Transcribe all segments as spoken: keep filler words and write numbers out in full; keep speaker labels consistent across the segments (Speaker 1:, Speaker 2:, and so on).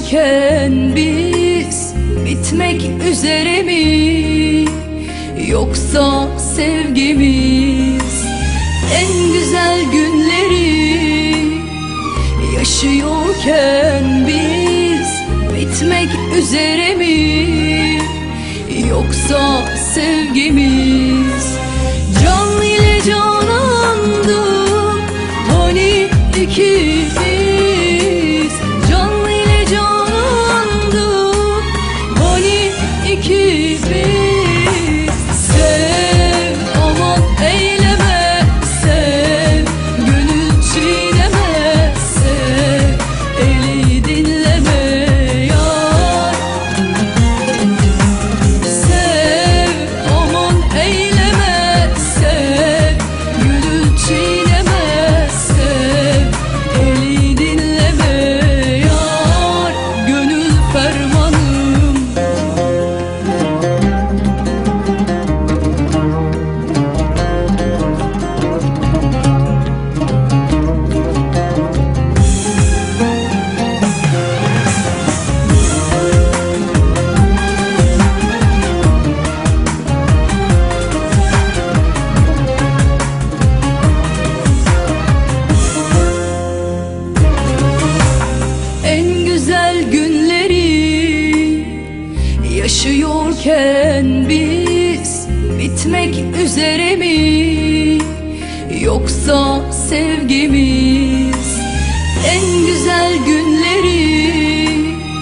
Speaker 1: Yaşıyorken biz bitmek üzere mi, yoksa sevgimiz en güzel günleri yaşıyorken biz bitmek üzere mi, yoksa sevgimiz can ile canandık hani ikimiz, can ile canandık hani ikimiz. Sev aman eyleme, sev gönül çiğneme, sev eli dinleme yar. Sev aman eyleme, sev gönül çiğneme, sev eli dinleme yar. Gönül fermanım. En güzel günleri yaşıyorken biz bitmek üzere mi, yoksa sevgimiz en güzel günleri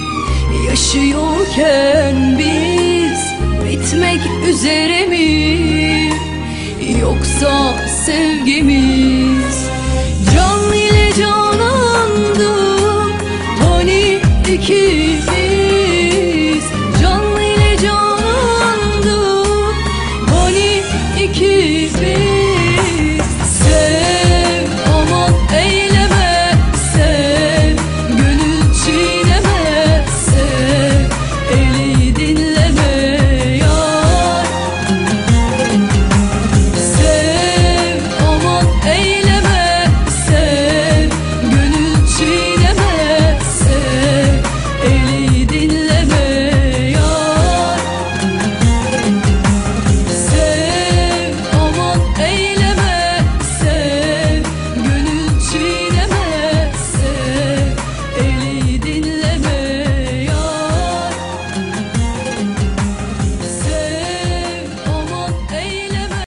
Speaker 1: yaşıyorken biz bitmek üzere mi, yoksa sevgimiz